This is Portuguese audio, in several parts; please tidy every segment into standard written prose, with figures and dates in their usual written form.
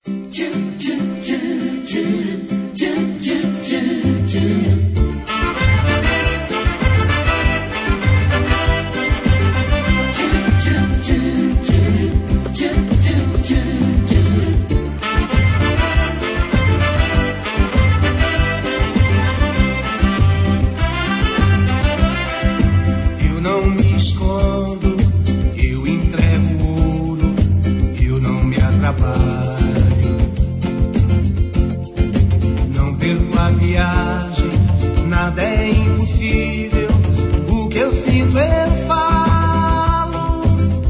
Eu não me escondo, eu entrego ouro, eu não me atrapalho. Não perco a viagem, nada é impossível. O que eu sinto eu falo.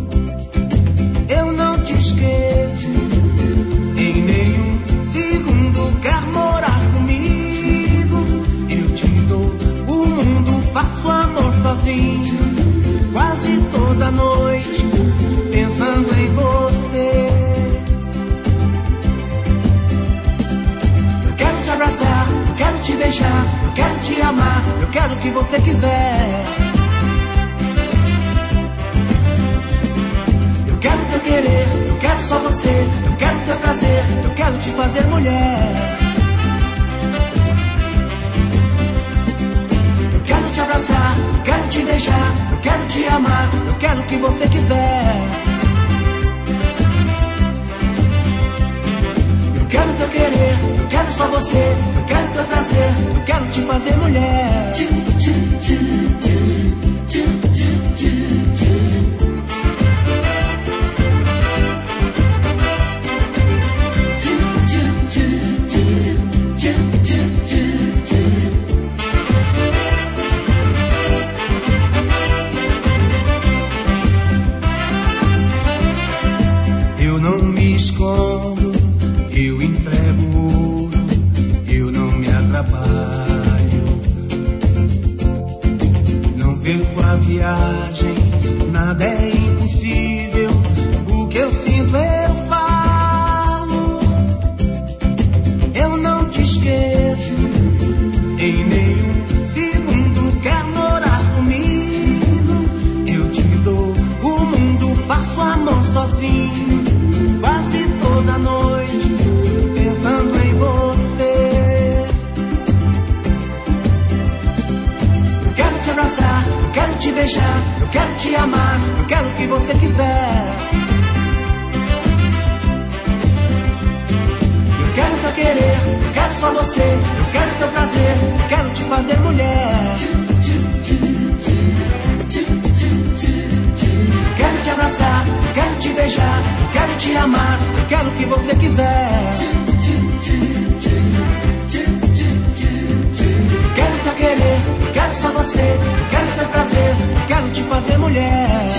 Eu não te esqueço em nenhum segundo. Quer morar comigo? Eu te dou o mundo, faço amor sozinho. Quase toda noite, pensando em você. Eu quero te abraçar, eu quero te beijar, eu quero te amar, eu quero o que você quiser. Eu quero teu querer, eu quero só você, eu quero teu prazer, eu quero te fazer mulher. Eu quero te abraçar, eu quero te beijar, eu quero te amar, eu quero o que você quiser. Eu quero teu querer, eu quero só você, eu quero teu prazer, eu quero te fazer mulher. Eu não me escondo, eu entrego ouro, eu não me atrapalho. Não perco a viagem, nada é impossível. O que eu sinto eu falo. Eu não te esqueço em nenhum segundo. Quer morar comigo? Eu te dou o mundo, faço amor sozinho. Quase toda noite, pensando em você. Eu quero te abraçar, eu quero te beijar, eu quero te amar, eu quero o que você quiser. Eu quero teu querer, eu quero só você, eu quero teu prazer, eu quero te fazer mulher. Eu quero te abraçar, eu quero te beijar, eu quero te amar, eu quero o que você quiser. Eu quero teu querer, eu quero só você, eu quero teu prazer, eu quero te fazer mulher.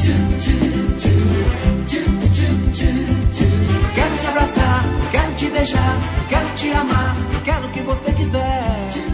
Eu quero te abraçar, eu quero te beijar, eu quero te amar, eu quero o que você quiser.